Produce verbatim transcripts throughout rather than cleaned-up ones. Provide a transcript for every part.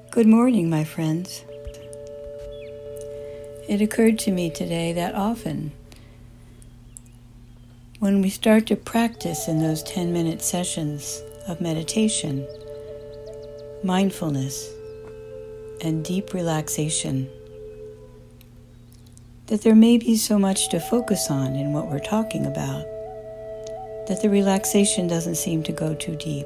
Good morning, my friends. It occurred to me today that often when we start to practice in those ten-minute sessions of meditation, mindfulness, and deep relaxation, that there may be so much to focus on in what we're talking about, that the relaxation doesn't seem to go too deep,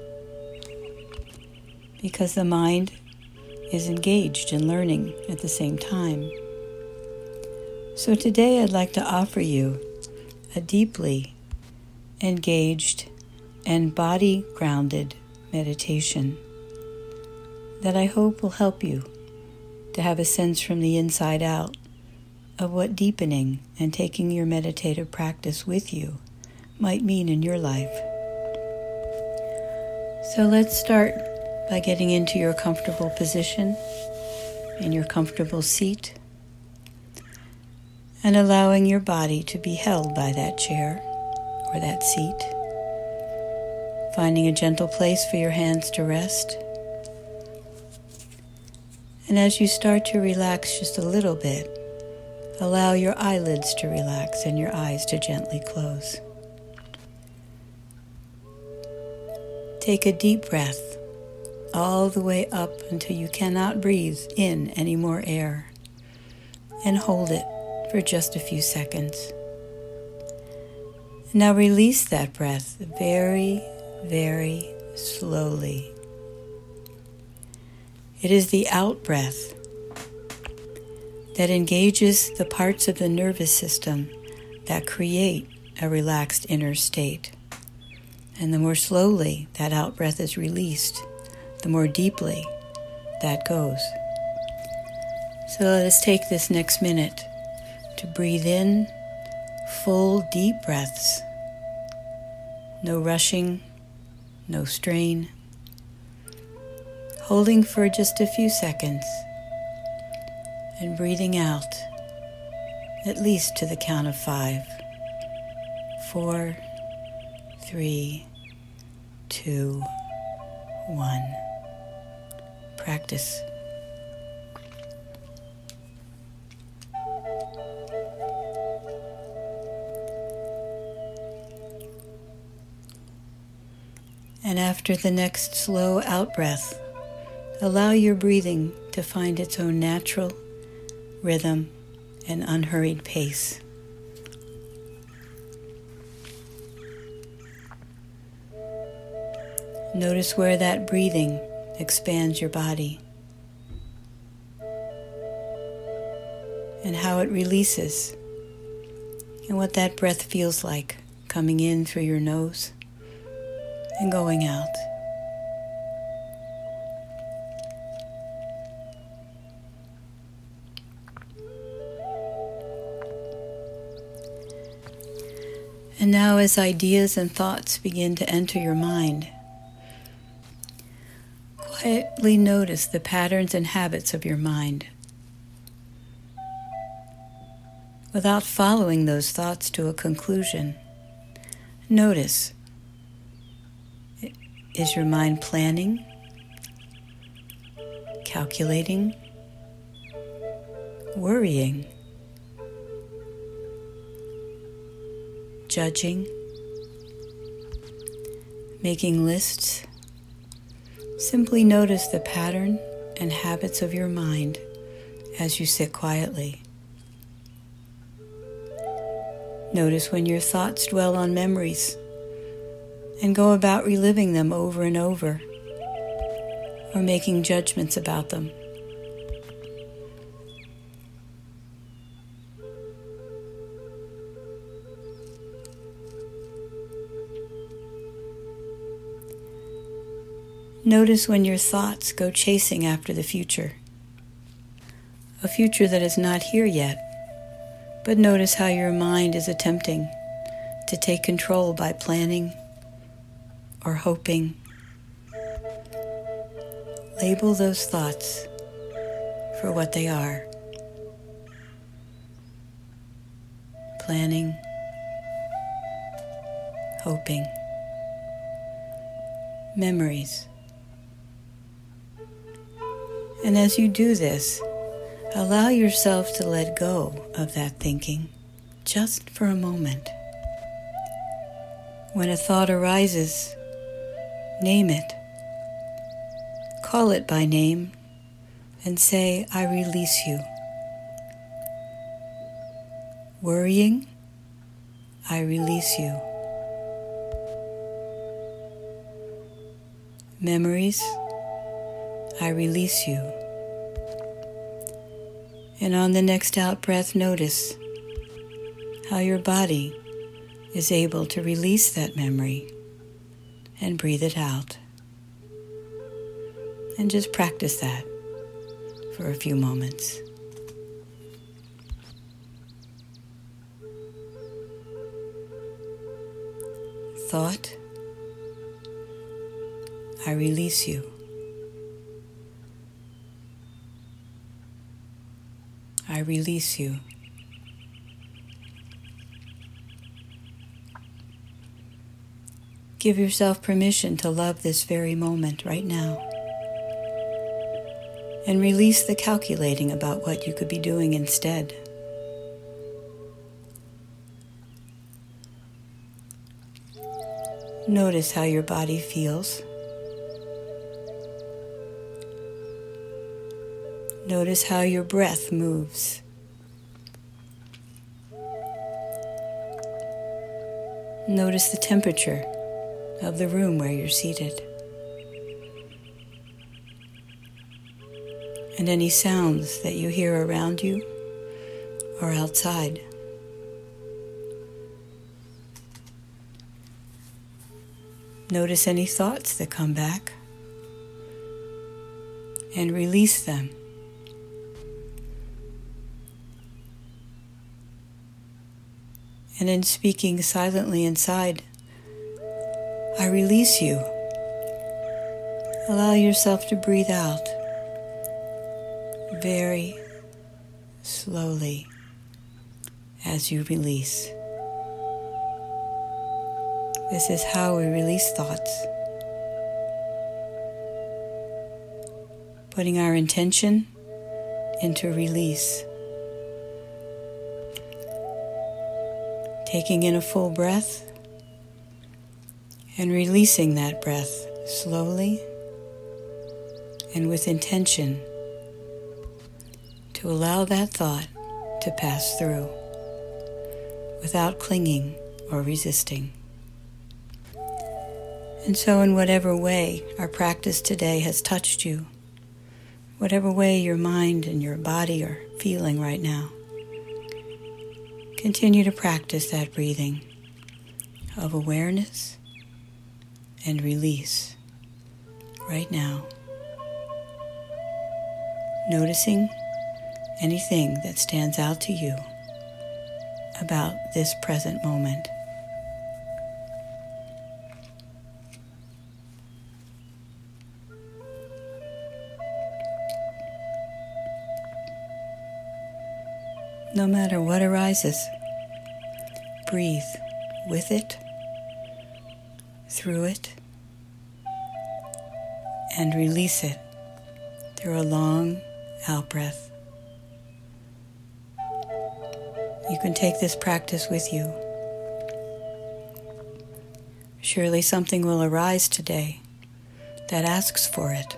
because the mind is engaged in learning at the same time. So today I'd like to offer you a deeply engaged and body-grounded meditation that I hope will help you to have a sense from the inside out of what deepening and taking your meditative practice with you might mean in your life. So let's start by getting into your comfortable position, in your comfortable seat, and allowing your body to be held by that chair or that seat, finding a gentle place for your hands to rest. And as you start to relax just a little bit, allow your eyelids to relax and your eyes to gently close. Take a deep breath all the way up until you cannot breathe in any more air, and hold it for just a few seconds. Now release that breath very, very slowly. It is the out breath that engages the parts of the nervous system that create a relaxed inner state. And the more slowly that out breath is released, the more deeply that goes. So let us take this next minute to breathe in full, deep breaths. No rushing, no strain. Holding for just a few seconds and breathing out at least to the count of five. Four, three, two, one. Practice. And after the next slow out breath, allow your breathing to find its own natural rhythm and unhurried pace. Notice where that breathing expands your body and how it releases and what that breath feels like coming in through your nose and going out. And now as ideas and thoughts begin to enter your mind, quietly notice the patterns and habits of your mind without following those thoughts to a conclusion. Notice, is your mind planning, calculating, worrying, judging, making lists? Simply notice the pattern and habits of your mind as you sit quietly. Notice when your thoughts dwell on memories and go about reliving them over and over, or making judgments about them. Notice when your thoughts go chasing after the future, a future that is not here yet, but notice how your mind is attempting to take control by planning or hoping. Label those thoughts for what they are. Planning, hoping, memories, And as you do this, allow yourself to let go of that thinking just for a moment. When a thought arises, name it. Call it by name and say, I release you. Worrying, I release you. Memories, I release you. And on the next out breath, notice how your body is able to release that memory and breathe it out. And just practice that for a few moments. Thought, I release you. I release you. Give yourself permission to love this very moment right now. And release the calculating about what you could be doing instead. Notice how your body feels. Notice how your breath moves. Notice the temperature of the room where you're seated. And any sounds that you hear around you or outside. Notice any thoughts that come back and release them. And in speaking silently inside, I release you. Allow yourself to breathe out very slowly as you release. This is how we release thoughts. Putting our intention into release. Taking in a full breath and releasing that breath slowly and with intention to allow that thought to pass through without clinging or resisting. And so in whatever way our practice today has touched you, whatever way your mind and your body are feeling right now, continue to practice that breathing of awareness and release right now. Noticing anything that stands out to you about this present moment. No matter what arises, breathe with it, through it, and release it through a long out-breath. You can take this practice with you. Surely something will arise today that asks for it.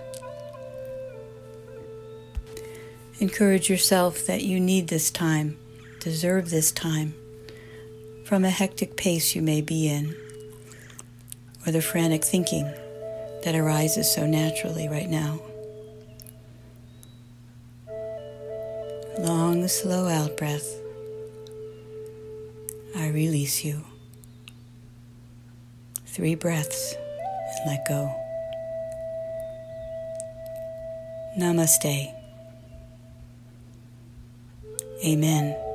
Encourage yourself that you need this time, deserve this time, from a hectic pace you may be in, or the frantic thinking that arises so naturally right now. Long, slow out breath. I release you. Three breaths and let go. Namaste. Amen.